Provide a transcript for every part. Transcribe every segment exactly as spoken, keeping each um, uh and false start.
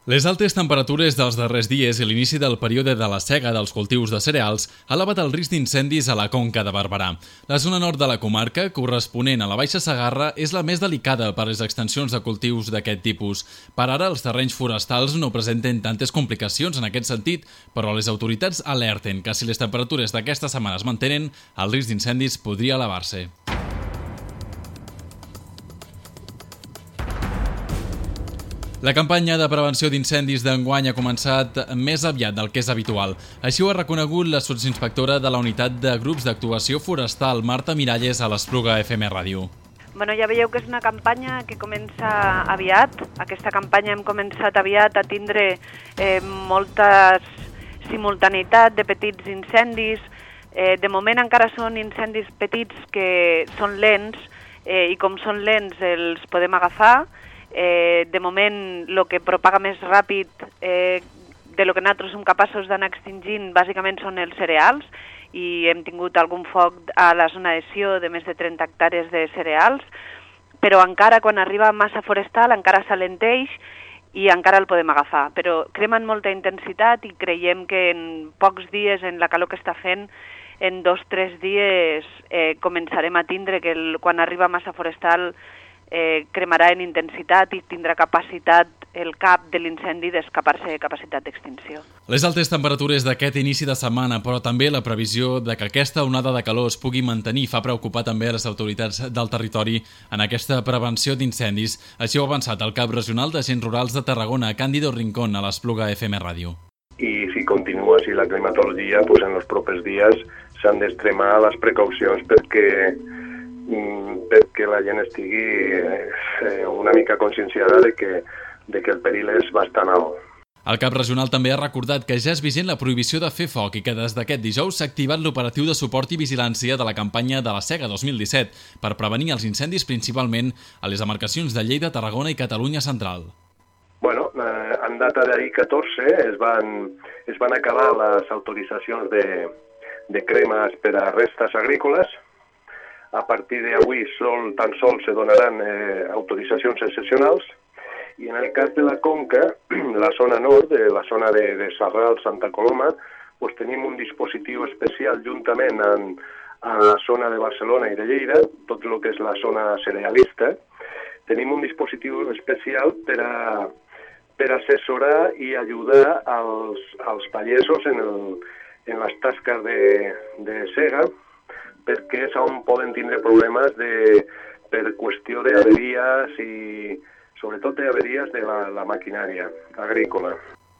Les altes temperatures dels darrers dies i l'inici del període de la sega dels cultius de cereals ha elevat el risc d'incendis a la Conca de Barberà. La zona nord de la comarca, corresponent a la Baixa Segarra, és la més delicada per les extensions de cultius d'aquest tipus. Per ara, els terrenys forestals no presenten tantes complicacions en aquest sentit, però les autoritats alerten que si les temperatures d'aquesta setmana es mantenen, el risc d'incendis podria elevar-se. La campanya de prevenció d'incendis d'enguany ha començat més aviat del que és habitual. Així ho ha reconegut la sotsinspectora de la Unitat de Grups d'Actuació Forestal, Marta Miralles, a l'Espluga F M Ràdio. Bueno, ja veieu que és una campanya que comença aviat. Aquesta campanya hem començat aviat a tindre eh, molta simultaneïtat de petits incendis. Eh, de moment encara són incendis petits que són lents eh, i com són lents els podem agafar. Eh, de moment, el que propaga més ràpid eh, de lo que nosaltres som capaços d'anar extingint bàsicament són els cereals i hem tingut algun foc a la zona de Sió de més de trenta hectàrees de cereals, però encara quan arriba massa forestal encara s'alenteix i encara el podem agafar, però crema en molta intensitat i creiem que en pocs dies, en la calor que està fent, en dos o tres dies eh, començarem a tindre que el, quan arriba massa forestal Eh, cremarà en intensitat i tindrà capacitat el cap de l'incendi d'escapar-se de capacitat d'extinció. Les altes temperatures d'aquest inici de setmana, però també la previsió de que aquesta onada de calor es pugui mantenir, fa preocupar també a les autoritats del territori en aquesta prevenció d'incendis. Així ho ha avançat el cap regional d'Agents Rurals de Tarragona, Cándido Rincón, a l'Espluga F M Ràdio. I si continua així la climatologia, pues en els propers dies s'han d'extremar les precaucions perquè perquè la gent estigui eh, una mica conscienciada de que, de que el perill és bastant alt. El cap regional també ha recordat que ja és vigent la prohibició de fer foc i que des d'aquest dijous s'ha activat l'operatiu de suport i vigilància de la campanya de la sega dos mil disset per prevenir els incendis principalment a les demarcacions de Lleida, Tarragona i Catalunya Central. Bueno, eh, en data d'ahir catorze es van, es van acabar les autoritzacions de, de cremes per a restes agrícoles. A partir d'avui sol, tan sols se donaran eh, autoritzacions excepcionals i en el cas de la Conca, la zona nord, de la zona de, de Sarral, Santa Coloma, pues tenim un dispositiu especial juntament en, en la zona de Barcelona i de Lleida, tot el que és la zona cerealista. Tenim un dispositiu especial per a, per assessorar i ajudar als, als pagesos en, el, en les tasques de, de sega, perquè és on poden tindre problemes de, per qüestió d'averies i sobretot d'averies de la, la maquinària agrícola.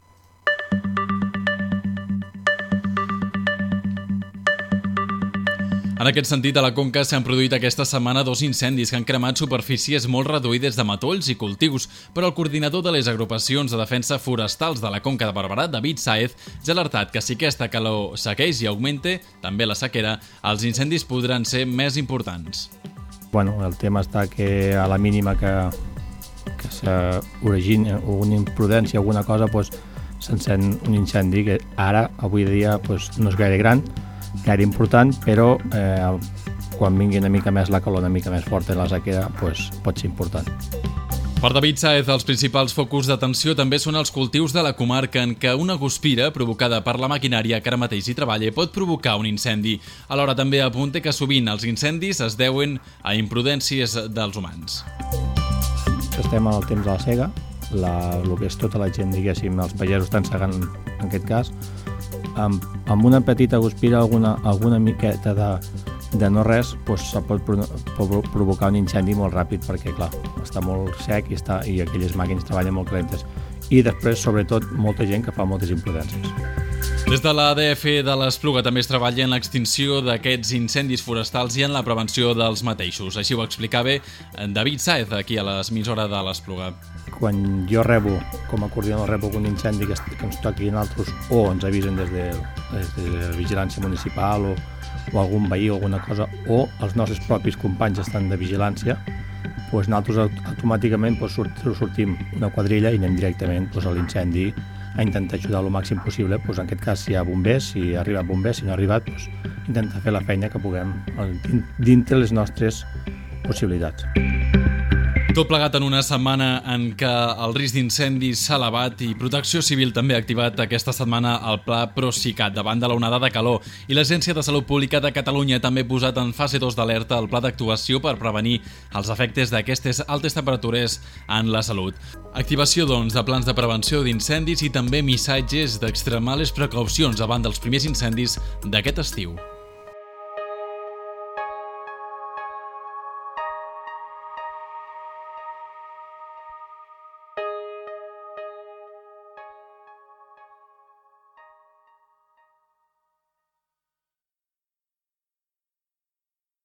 En aquest sentit, a la Conca s'han produït aquesta setmana dos incendis que han cremat superfícies molt reduïdes de matolls i cultius, però el coordinador de les agrupacions de defensa forestals de la Conca de Barberà, David Sáez, ja ha alertat que si aquesta calor segueix i augmente, també la sequera, els incendis podran ser més importants. Bueno, el tema està que a la mínima que, que s'origina una imprudència, alguna cosa, pues, s'encén un incendi que ara, avui dia, pues, no és gaire gran, gaire important, però eh, quan vingui una mica més la calor, una mica més forta la sequera, pues, pot ser important. Per David Sáez, els principals focus d'atenció també són els cultius de la comarca en què una guspira provocada per la maquinària que ara mateix hi treballa pot provocar un incendi. Alhora també apunta que sovint els incendis es deuen a imprudències dels humans. Estem en el temps de la sega, la, el que és tota la gent, diguéssim, els pagesos estan segant en aquest cas, amb, amb una petita guspira, alguna, alguna miqueta de, de no res, doncs se pot provocar un incendi molt ràpid perquè, clar, està molt sec i, està, i aquelles màquines treballen molt calentes. I després, sobretot, molta gent que fa moltes imprudències. Des de l'A D F de l'Espluga també es treballa en l'extinció d'aquests incendis forestals i en la prevenció dels mateixos. Així ho explicava David Sáez, aquí a l'emissora de l'Espluga. Quan jo rebo, com a coordinador, rebo un incendi que, que ens toqui en altres o ens avisen des de, des de la vigilància municipal o, o algun veí o alguna cosa, o els nostres propis companys estan de vigilància, doncs nosaltres automàticament doncs, sortim una quadrilla i anem directament doncs, a l'incendi a intentar ajudar el màxim possible. Doncs, en aquest cas, si hi ha bombers, si ha arribat bombers, si no ha arribat, doncs, intentar fer la feina que puguem dintre les nostres possibilitats. Tot plegat en una setmana en què el risc d'incendis s'ha elevat i Protecció Civil també ha activat aquesta setmana el Pla Procicat davant de l'onada de calor i l'Agència de Salut Pública de Catalunya també ha posat en fase dos d'alerta el pla d'actuació per prevenir els efectes d'aquestes altes temperatures en la salut. Activació, doncs, de plans de prevenció d'incendis i també missatges d'extremar les precaucions davant dels primers incendis d'aquest estiu.